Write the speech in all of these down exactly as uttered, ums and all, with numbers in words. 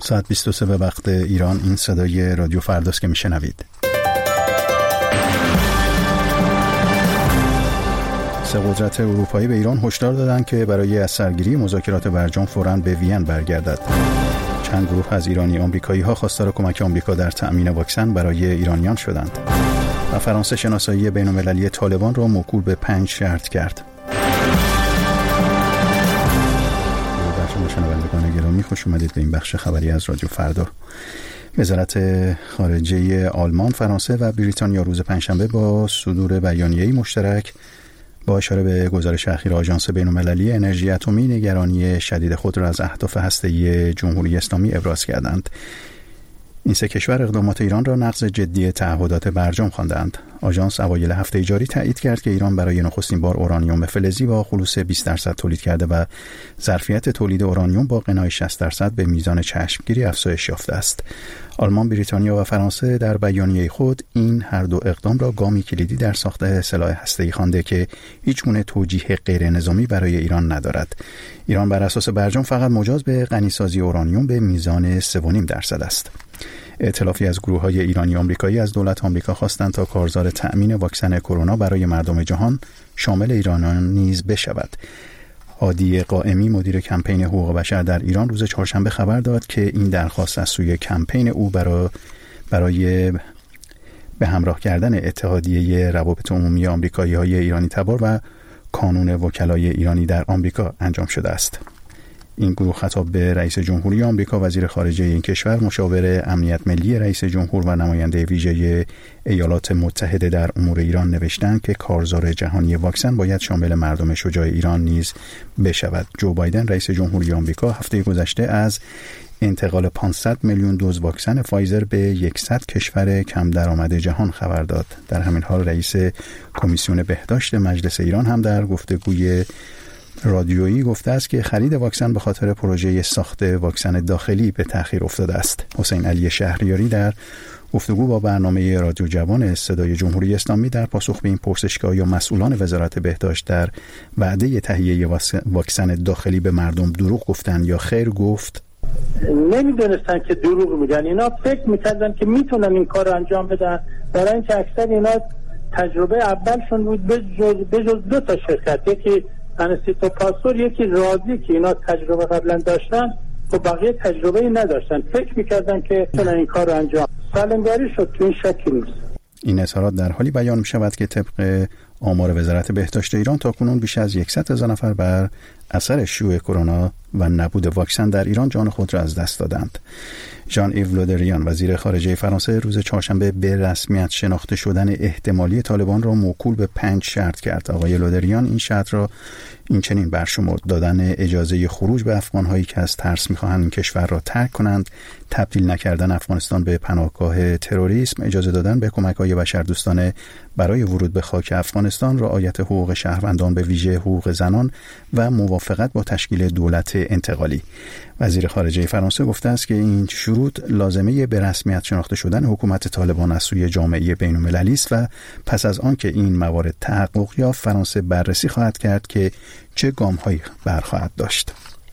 ساعت بیست و سه به وقت ایران. این صدای رادیو فرداست که میشنوید. سه قدرت اروپایی به ایران هشدار دادند که برای از سرگیری مذاکرات برجام فوراً به وین برگردد. چند گروه از ایرانی آمریکایی ها خواستار کمک آمریکا در تأمین واکسن برای ایرانیان شدند. و فرانسه شناسایی بین‌المللی طالبان را موکول به پنج شرط کرد. شنوندگان گرامی، خوش اومدید به این بخش خبری از رادیو فردا. وزارت خارجه آلمان، فرانسه و بریتانیا روز پنجشنبه با صدور بیانیه‌ای مشترک با اشاره به گزارش اخیر آژانس بین‌المللی انرژی اتمی نگرانی شدید خود را از اهداف هسته‌ای جمهوری اسلامی ابراز کردند. این سه کشور اقدامات ایران را نقض جدی تعهدات برجام خواندند. آژانس اوایل هفته جاری تایید کرد که ایران برای نخستین بار اورانیوم فلزی با خلوص بیست درصد تولید کرده و ظرفیت تولید اورانیوم با غنای شصت درصد به میزان چشمگیری افزایش یافته است. آلمان، بریتانیا و فرانسه در بیانیه خود این هر دو اقدام را گامی کلیدی در ساخت سلاح هسته‌ای خوانده که هیچگونه توجیه غیر نظامی برای ایران ندارد. ایران بر اساس برجام فقط مجاز به غنیسازی اورانیوم به میزان سه و نیم درصد است. ائتلافی از گروه‌های ایرانی آمریکایی از دولت آمریکا خواستند تا کارزار تأمین واکسن کرونا برای مردم جهان شامل ایرانیان نیز بشود. هادی قائمی، مدیر کمپین حقوق بشر در ایران، روز چهارشنبه خبر داد که این درخواست از سوی کمپین او برای برای به همراه کردن اتحادیه روابط عمومی آمریکایی‌های ایرانی تبار و کانون وکلای ایرانی در آمریکا انجام شده است. این گروه خطاب به رئیس جمهوری آمریکا، وزیر خارجه این کشور، مشاور امنیت ملی رئیس جمهور و نماینده ویژه ایالات متحده در امور ایران نوشتند که کارزار جهانی واکسن باید شامل مردم شجاع ایران نیز بشود. جو بایدن، رئیس جمهوری آمریکا، هفته گذشته از انتقال پانصد میلیون دوز واکسن فایزر به صد کشور کم درآمد جهان خبر داد. در همین حال رئیس کمیسیون بهداشت مجلس ایران هم در گفتگوی رادیویی گفته است که خرید واکسن به خاطر پروژه ساخت واکسن داخلی به تأخیر افتاده است. حسین علی شهریاری در گفتگو با برنامه رادیو جوان صدای جمهوری اسلامی در پاسخ به این پرسش که آیا مسئولان وزارت بهداشت در وعده تهیه واکسن داخلی به مردم دروغ گفتن یا خیر، گفت نمیدونستن که دروغ میگن. اینا فکر میکردن که میتونن این کار رو انجام بدن، برای اینکه اکثر اینا تجربه اولشون بود به جز, به جز دو تا شرکت، یکی انستیتو پاستور، یکی رازی که اینا تجربه قبلا داشتن و بقیه تجربه نداشتن. فکر میکردن که میتونن این کار رو انجام. سالمگاری شد، تو این شکی نیست. این اظهارات در حالی بیان می شود که طبق آمار وزارت بهداشت ایران تاکنون بیش از صد هزار نفر بر اثر شیوع کرونا و نبود واکسن در ایران جان خود را از دست دادند. ژان ایو لودریان، وزیر خارجه فرانسه، روز چهارشنبه به رسمیت شناخته شدن احتمالی طالبان را موکول به پنج شرط کرد. آقای لودریان این شرط را این چنین برشمرد: دادن اجازه خروج به افغان‌هایی که از ترس می‌خواهند این کشور را ترک کنند، تبدیل نکردن افغانستان به پناهگاه تروریسم، اجازه دادن به کمک‌های بشردوستانه برای ورود به خاک افغانستان، رعایت حقوق شهروندان به ویژه حقوق زنان و موافقت با تشکیل دولت انتقالی. وزیر خارجه فرانسه گفته است که این شروط لازمه به رسمیت شناخته شدن حکومت طالبان از سوی جامعه بین‌المللی است و پس از آن که این موارد تحقق یافت، فرانسه بررسی خواهد کرد که چه گام‌هایی برخواهد داشت.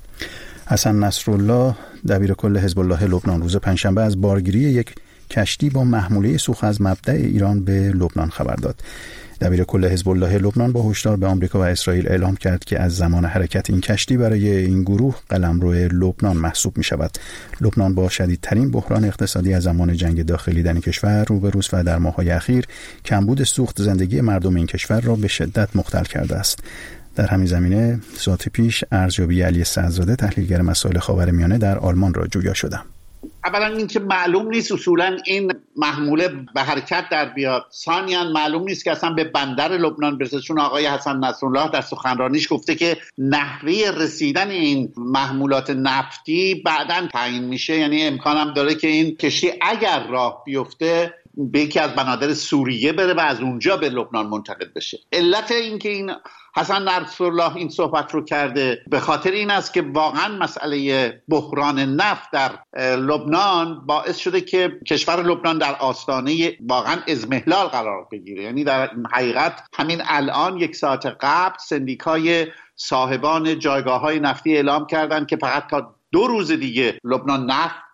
حسن نصرالله، دبیر کل حزب الله لبنان، روز پنجشنبه از بارگیری یک کشتی با محموله سوخت از مبدأ ایران به لبنان خبر داد. دبیر کل حزب الله لبنان با هشدار به آمریکا و اسرائیل اعلام کرد که از زمان حرکت این کشتی برای این گروه قلمرو لبنان محسوب می شود. لبنان با شدیدترین بحران اقتصادی از زمان جنگ داخلی در این کشور روبروست و در ماه‌های اخیر کمبود سوخت زندگی مردم این کشور را به شدت مختل کرده است. در همین زمینه ساعت پیش ارزیابی علی سعدزاده، تحلیلگر مسائل خاورمیانه در آلمان را جویا شدم. اولا اینکه معلوم نیست اصولا این محموله به حرکت در بیاد، ثانیاً معلوم نیست که اصلا به بندر لبنان برسه، چون آقای حسن نصرالله در سخنرانیش گفته که نحوه رسیدن این محمولات نفتی بعداً تعیین میشه، یعنی امکانم داره که این کشتی اگر راه بیفته به یکی از بنادر سوریه بره و از اونجا به لبنان منتقل بشه. علت این که این حسن نصرالله این صحبت رو کرده به خاطر این است که واقعا مسئله بحران نفت در لبنان باعث شده که کشور لبنان در آستانه واقعا اضمحلال قرار بگیره. یعنی در حقیقت همین الان یک ساعت قبل سندیکای صاحبان جایگاه‌های نفتی اعلام کردند که فقط تا دو روز دیگه لبنان نفت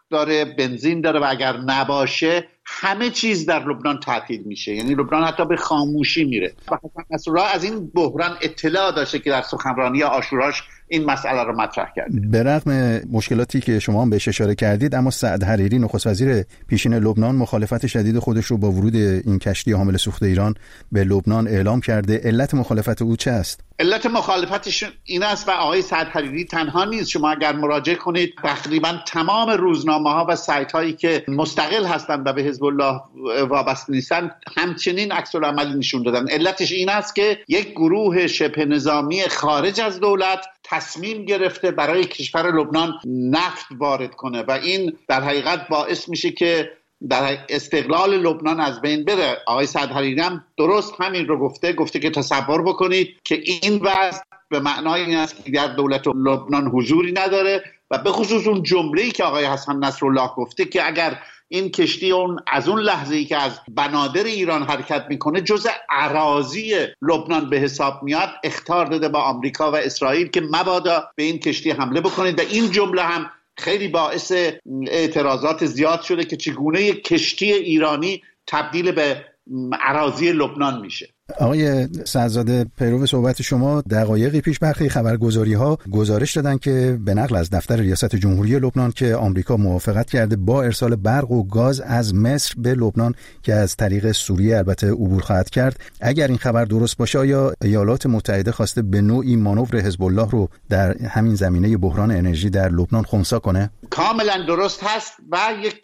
داره، بنزین داره و اگر نباشه همه چیز در لبنان تعطیل میشه. یعنی لبنان حتی به خاموشی میره. و حسن نصرالله از این بحران اطلاع داشته که در سخنرانی عاشوراش این مسئله رو مطرح کرد. به رغم مشکلاتی که شما هم بهش اشاره کردید، اما سعد حریری نخست وزیر پیشین لبنان مخالفت شدید خودش رو با ورود این کشتی حامل سوخت ایران به لبنان اعلام کرده. علت مخالفت او چه است؟ علت مخالفتش این است و آقای سعد حریری تنها نیست. شما اگر مراجعه کنید تقریبا تمام روزنامه‌ها و سایت‌هایی که مستقل هستند و به حزب الله وابسته نیستن همچنین عکس العمل نشون دادن. علتش این است که یک گروه شبه نظامی خارج از دولت تصمیم گرفته برای کشور لبنان نفت وارد کنه و این در حقیقت باعث میشه که در استقلال لبنان از بین بره. آقای سعد حریری هم درست همین رو گفته گفته که تصور بکنید که این وضع به معنای این است که در دولت لبنان حضوری نداره و به خصوص اون جمله‌ای که آقای حسن نصرالله گفته که اگر این کشتی اون از اون لحظه‌ای که از بنادر ایران حرکت میکنه جزء اراضی لبنان به حساب میاد، اخطار داده با آمریکا و اسرائیل که مبادا به این کشتی حمله بکنید و این جمله هم خیلی باعث اعتراضات زیاد شده که چگونه یک کشتی ایرانی تبدیل به اراضی لبنان میشه. آقای سعدزاده، پیرو صحبت شما دقایقی پیش برخی خبرگزاری‌ها گزارش دادن که به نقل از دفتر ریاست جمهوری لبنان که آمریکا موافقت کرده با ارسال برق و گاز از مصر به لبنان که از طریق سوریه البته عبور خواهد کرد. اگر این خبر درست باشه آیا ایالات متحده خواسته به نوعی مانور حزب الله رو در همین زمینه بحران انرژی در لبنان خنثی کنه؟ کاملا درست هست و یک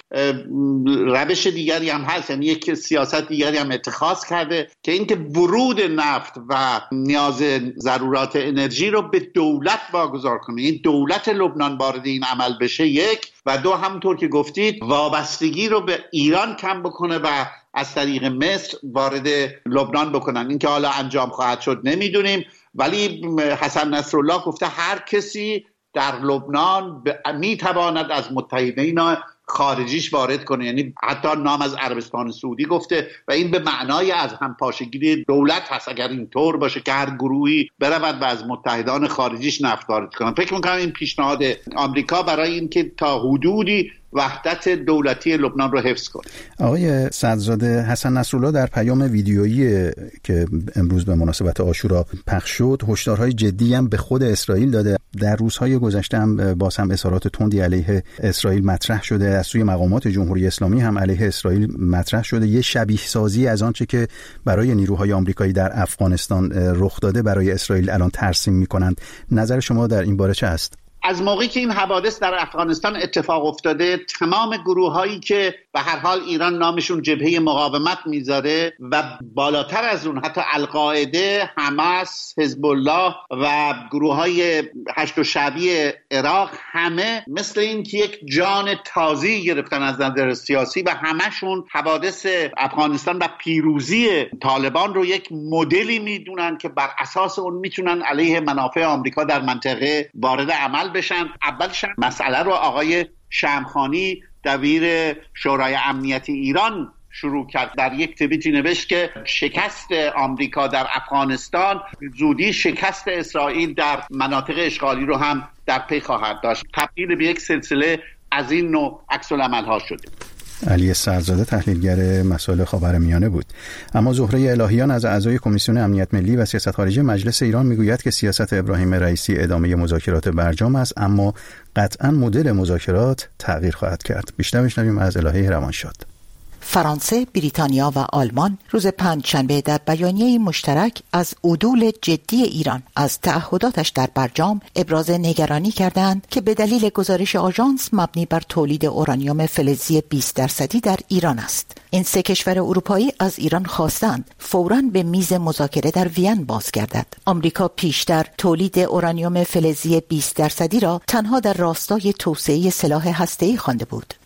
روش دیگری هم هست، یعنی یک سیاست دیگری هم اتخاذ کرده که اینکه ورود نفت و نیاز ضرورات انرژی رو به دولت واگذار کنه. این دولت لبنان وارد این عمل بشه یک، و دو همونطور که گفتید وابستگی رو به ایران کم بکنه و از طریق مصر وارد لبنان بکنن. این که حالا انجام خواهد شد نمیدونیم، ولی حسن نصرالله گفته هر کسی در لبنان میتواند از متحدین خارجیش وارد کنه، یعنی حتی نام از عربستان سعودی گفته و این به معنای از همپاشگی دولت هست اگر این طور باشه که هر گروهی برود و از متحدان خارجیش نفت وارد کنه. فکر میکنم این پیشنهاد آمریکا برای اینکه تا حدودی وحدت دولتی لبنان رو حفظ کنه. آقای سعدزاده، حسن نصرالله در پیام ویدیویی که امروز به مناسبت عاشورا پخش شد هشدارهای جدی هم به خود اسرائیل داده. در روزهای گذشته هم باز هم اظهارات تندی علیه اسرائیل مطرح شده، از سوی مقامات جمهوری اسلامی هم علیه اسرائیل مطرح شده. یه شبیه سازی از آنچه که برای نیروهای آمریکایی در افغانستان رخ داده برای اسرائیل الان ترسیم می‌کنند. نظر شما در این باره چه است؟ از موقعی که این حوادث در افغانستان اتفاق افتاده تمام گروه هایی که به هر حال ایران نامشون جبهه مقاومت میذاره و بالاتر از اون حتی القاعده، حماس، حزب الله و گروه های هشت و شعبی عراق همه مثل این که یک جان تازی گرفتن از نظر سیاسی و همشون حوادث افغانستان و پیروزی طالبان رو یک مدلی میدونن که بر اساس اون میتونن علیه منافع آمریکا در منطقه وارد عمل بشن. اولش مسئله رو آقای شمخانی دبیر شورای امنیتی ایران شروع کرد. در یک توییتی نوشت که شکست آمریکا در افغانستان زودی شکست اسرائیل در مناطق اشغالی رو هم در پی خواهد داشت. تبدیل به یک سلسله از این نوع عکس العمل‌ها شده. علی سعدزاده تحلیلگر مسائل خاورمیانه بود. اما زهره الهیان از اعضای کمیسیون امنیت ملی و سیاست خارجی مجلس ایران میگوید که سیاست ابراهیم رئیسی ادامه مذاکرات برجام است، اما قطعا مدل مذاکرات تغییر خواهد کرد. بیشتر بشنویم از الهی روانشاد. فرانسه، بریتانیا و آلمان روز پنجشنبه در بیانیه مشترک از عدول جدی ایران از تعهداتش در برجام ابراز نگرانی کردند که به دلیل گزارش آژانس مبنی بر تولید اورانیوم فلزی بیست درصدی در ایران است. این سه کشور اروپایی از ایران خواستند فوراً به میز مذاکره در وین بازگردد. آمریکا پیشتر تولید اورانیوم فلزی بیست درصدی را تنها در راستای توسعه سلاح هسته‌ای خوانده بود.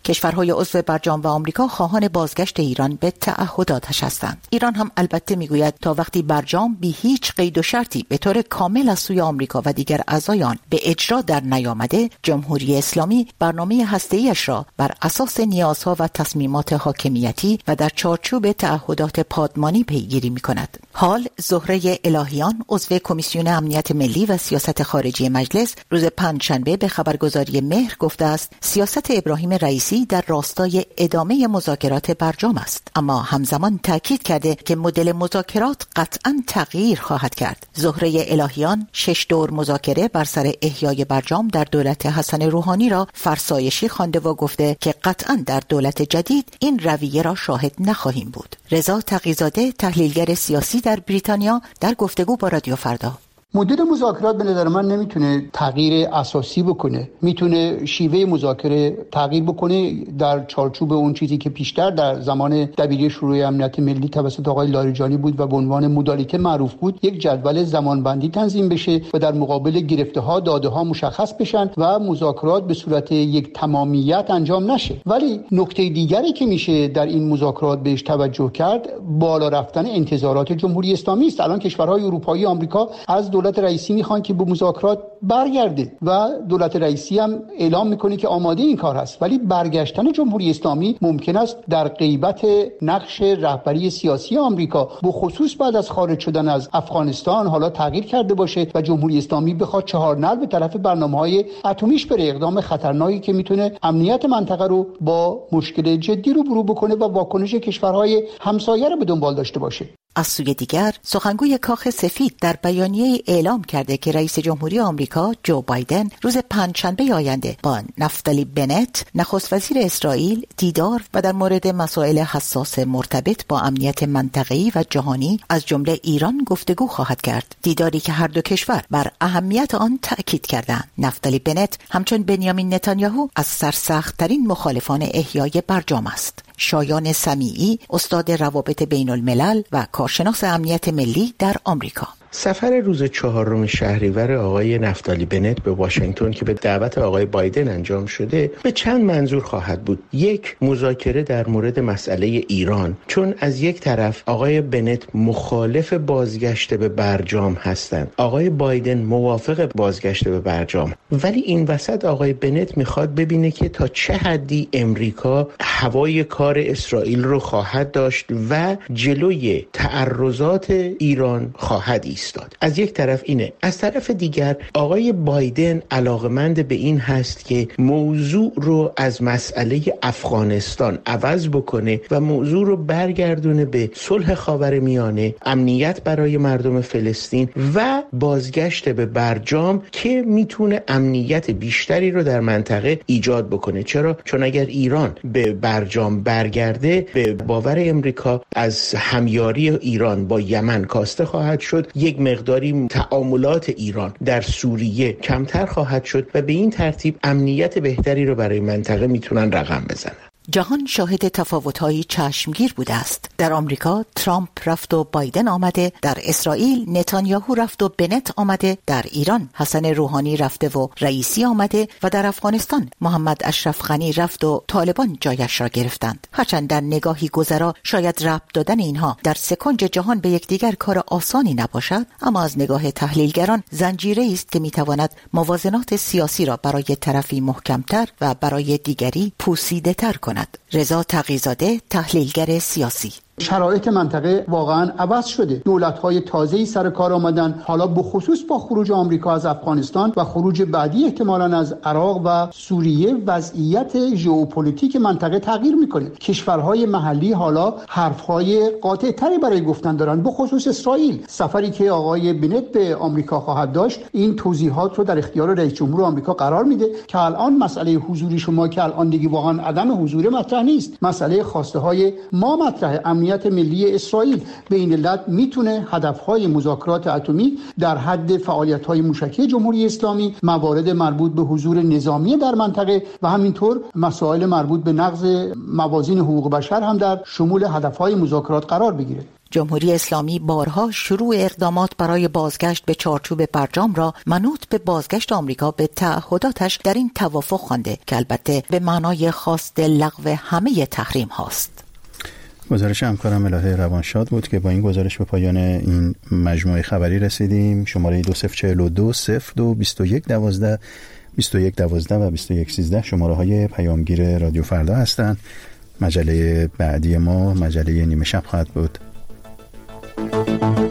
کشورهای عضو برجام و آمریکا خواهان بازگشت ایران به تعهداتش هستند. ایران هم البته میگوید تا وقتی برجام بی هیچ قید و شرطی به طور کامل از سوی آمریکا و دیگر اعضایان به اجرا در نیامده، جمهوری اسلامی برنامه هسته‌ایش را بر اساس نیازها و تصمیمات حاکمیتی و در چارچوب تعهدات پادمانی پیگیری می‌کند. حال زهره الهیان عضو کمیسیون امنیت ملی و سیاست خارجی مجلس روز پنجشنبه به خبرگزاری مهر گفته است سیاست ابراهیم رئیسی در راستای ادامه مذاکرات برجام است، اما همزمان تاکید کرده که مدل مذاکرات قطعاً تغییر خواهد کرد. زهره الهیان شش دور مذاکره بر سر احیای برجام در دولت حسن روحانی را فرسایشی خوانده و گفته که قطعاً در دولت جدید این رویه را شاهد نخواهیم بود. رضا تقی‌زاده تحلیلگر سیاسی در بریتانیا در گفتگو با رادیو فردا: مدل مذاکرات به نظر من نمیتونه تغییر اساسی بکنه، میتونه شیوه مذاکره تغییر بکنه در چارچوب اون چیزی که پیشتر در زمان دبیری شورای امنیت ملی توسط آقای لاریجانی بود و به عنوان مدالیته معروف بود، یک جدول زمانبندی تنظیم بشه و در مقابل گرفته ها داده ها مشخص بشن و مذاکرات به صورت یک تمامیت انجام نشه. ولی نکته دیگری که میشه در این مذاکرات بهش توجه کرد بالا رفتن انتظارات جمهوری اسلامی است. الان کشورهای اروپایی، آمریکا از دولت رئیسی میخوان که به مذاکرات برگرده و دولت رئیسی هم اعلام میکنه که آماده این کار هست، ولی برگشتن جمهوری اسلامی ممکن است در غیبت نقش رهبری سیاسی آمریکا به خصوص بعد از خارج شدن از افغانستان حالا تغییر کرده باشه و جمهوری اسلامی بخواد چهار نعل به طرف برنامه‌های اتمیش بره، اقدام خطرناکی که میتونه امنیت منطقه رو با مشکل جدی روبرو بکنه و واکنش کشورهای همسایه رو به دنبال داشته باشه. از سوی دیگر سخنگوی کاخ سفید در بیانیه اعلام کرده که رئیس جمهوری آمریکا جو بایدن روز پنجشنبه آینده با نفتالی بنت نخست وزیر اسرائیل دیدار و در مورد مسائل حساس مرتبط با امنیت منطقه‌ای و جهانی از جمله ایران گفتگو خواهد کرد. دیداری که هر دو کشور بر اهمیت آن تأکید کردند. نفتالی بنت همچون بنیامین نتانیاهو از سرسخت‌ترین مخالفان احیای برجام است. شایان سمیعی استاد روابط بین الملل و کارشناس امنیت ملی در آمریکا: سفر روز چهارم شهریور آقای نفتالی بنت به واشنگتن که به دعوت آقای بایدن انجام شده به چند منظور خواهد بود. یک، مذاکره در مورد مسئله ایران، چون از یک طرف آقای بنت مخالف بازگشت به برجام هستند، آقای بایدن موافق بازگشت به برجام، ولی این وسط آقای بنت میخواد ببینه که تا چه حدی امریکا هوای کار اسرائیل رو خواهد داشت و جلوی تعرضات ایران خواهد ایستاد. از یک طرف اینه، از طرف دیگر آقای بایدن علاقمند به این هست که موضوع رو از مسئله افغانستان عوض بکنه و موضوع رو برگردونه به صلح خاورمیانه، امنیت برای مردم فلسطین و بازگشت به برجام که میتونه امنیت بیشتری رو در منطقه ایجاد بکنه. چرا؟ چون اگر ایران به برجام برگرده به باور امریکا از همیاری ایران با یمن کاسته خواهد شد، یک مقداری تعاملات ایران در سوریه کمتر خواهد شد و به این ترتیب امنیت بهتری رو برای منطقه میتونن رقم بزنن. جهان شاهد تفاوت‌های چشمگیر بوده است. در آمریکا ترامپ رفت و بایدن آمده، در اسرائیل نتانیاهو رفت و بنت آمده، در ایران حسن روحانی رفته و رئیسی آمده و در افغانستان محمد اشرف غنی رفت و طالبان جایش را گرفتند. هرچند در نگاهی گذرا شاید ربط دادن اینها در سکنج جهان به یکدیگر کار آسانی نباشد، اما از نگاه تحلیلگران زنجیره‌ای است که میتواند موازنات سیاسی را برای طرفی محکمتر و برای دیگری پوسیده‌تر کند. رضا تقی‌زاده تحلیلگر سیاسی: شرایط منطقه واقعا عوض شده. دولت‌های تازه‌ای سر کار آمدن، حالا به خصوص با خروج آمریکا از افغانستان و خروج بعدی احتمالاً از عراق و سوریه وضعیت ژئوپلیتیک منطقه تغییر می‌کنه. کشورهای محلی حالا حرف‌های قاطع‌تری برای گفتن دارن، به خصوص اسرائیل. سفری که آقای بنت به آمریکا خواهد داشت این توضیحات رو در اختیار رئیس جمهور آمریکا قرار میده که الان مسئله حضوری شما که الان دیگه واقعا عدم حضور مطرح نیست، مسئله خواسته‌های ما مطرحه. امنیت ملی اسرائیل به این علت میتونه هدفهای مذاکرات اتمی در حد فعالیت‌های موشکی جمهوری اسلامی، موارد مربوط به حضور نظامی در منطقه و همینطور مسائل مربوط به نقض موازین حقوق بشر هم در شمول هدفهای مذاکرات قرار بگیره. جمهوری اسلامی بارها شروع اقدامات برای بازگشت به چارچوب برجام را منوط به بازگشت آمریکا به تعهداتش در این توافق خوانده که البته به معنای خواست لغو همه تحریم هاست. گزارش همکارم الهه روانشاد بود که با این گزارش به پایان این مجموعه خبری رسیدیم. شماره دو صفر چهل و دو صفر دو بیست و یک دوازده بیست و یک دوازده و بیست و یک سیزده شماره های پیامگیر رادیو فردا هستند. مجله بعدی ما مجله نیمه شب خواهد بود.